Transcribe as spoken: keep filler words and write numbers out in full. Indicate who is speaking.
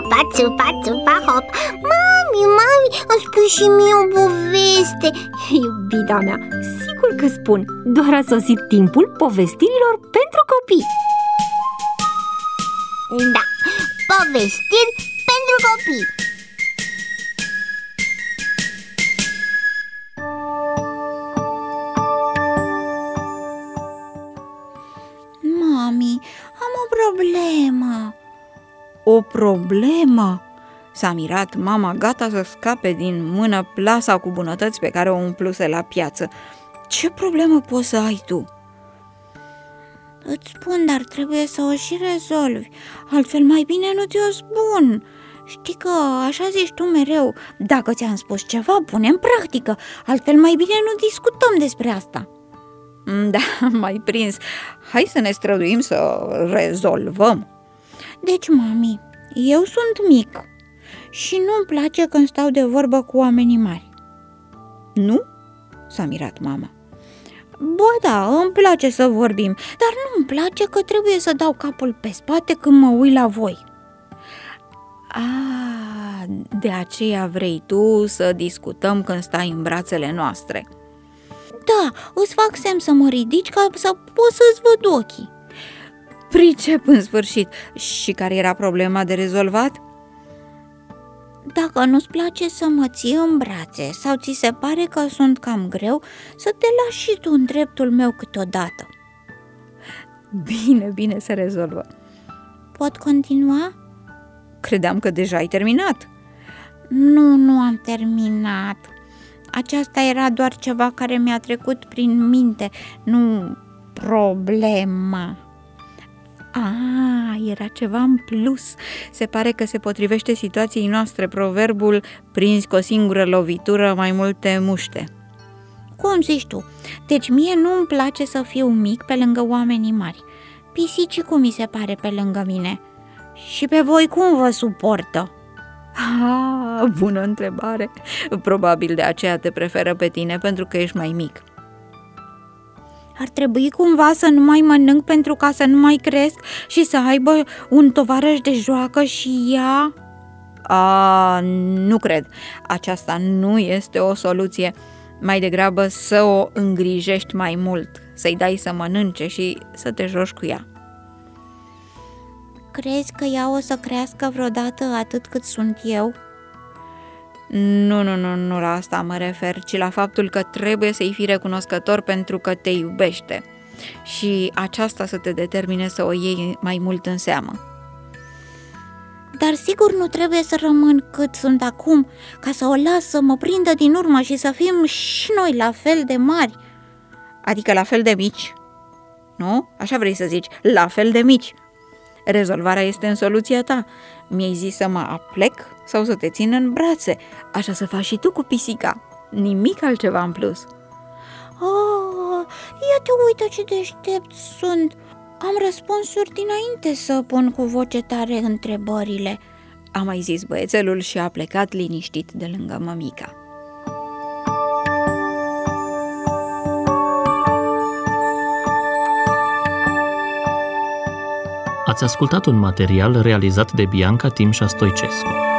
Speaker 1: țupa, țupa, țupa, hop. Mami, mami, îmi spui și mie o poveste.
Speaker 2: Iubita mea, sigur că spun. Doar a sosit timpul povestirilor pentru copii.
Speaker 1: Da, povestiri pentru copii.
Speaker 3: Mami, am o problemă. O problemă? S-a mirat mama, gata să scape din mână plasa cu bunătăți pe care o umpluse la piață. Ce problemă poți să ai tu? Îți spun, dar trebuie să o și rezolvi, altfel mai bine nu ți-o spun. Știi că așa zici tu mereu, dacă ți-am spus ceva, pune în practică, altfel mai bine nu discutăm despre asta. Da, mai prins. Hai să ne străduim să rezolvăm. Deci, mami, eu sunt mic și nu-mi place când stau de vorbă cu oamenii mari. Nu? S-a mirat mama. Ba da, îmi place să vorbim, dar nu-mi place că trebuie să dau capul pe spate când mă uit la voi. A, de aceea vrei tu să discutăm când stai în brațele noastre. Da, îți fac semn să mă ridici ca să pot să-ți văd ochii. Pricep în sfârșit. Și care era problema de rezolvat? Dacă nu-ți place să mă ții în brațe sau ți se pare că sunt cam greu, să te lași și tu în dreptul meu câteodată. Bine, bine, se rezolvă. Pot continua? Credeam că deja ai terminat. Nu, nu am terminat. Aceasta era doar ceva care mi-a trecut prin minte, nu problema. Ah, era ceva în plus. Se pare că se potrivește situației noastre proverbul prinzi cu o singură lovitură mai multe muște. Cum zici tu? Deci mie nu-mi place să fiu mic pe lângă oamenii mari. Pisicii cum mi se pare pe lângă mine? Și pe voi cum vă suportă? Ah, bună întrebare. Probabil de aceea te preferă pe tine, pentru că ești mai mic. Ar trebui cumva să nu mai mănânc pentru ca să nu mai cresc și să aibă un tovarăș de joacă și ea? A, nu cred. Aceasta nu este o soluție. Mai degrabă să o îngrijești mai mult, să-i dai să mănânce și să te joci cu ea. Crezi că ea o să crească vreodată atât cât sunt eu? Nu, nu, nu, nu la asta mă refer, ci la faptul că trebuie să-i fii recunoscător pentru că te iubește și aceasta să te determine să o iei mai mult în seamă. Dar sigur nu trebuie să rămân cât sunt acum, ca să o las să mă prindă din urmă și să fim și noi la fel de mari. Adică la fel de mici, nu? Așa vrei să zici, la fel de mici. Rezolvarea este în soluția ta. Mi-ai zis să mă aplec sau să te țin în brațe. Așa să faci și tu cu pisica. Nimic altceva în plus. Oh, ia te uită ce deștept sunt. Am răspunsuri dinainte să pun cu voce tare întrebările. A mai zis băiețelul și a plecat liniștit de lângă mămica.
Speaker 4: Ați ascultat un material realizat de Bianca Timșa Stoicescu.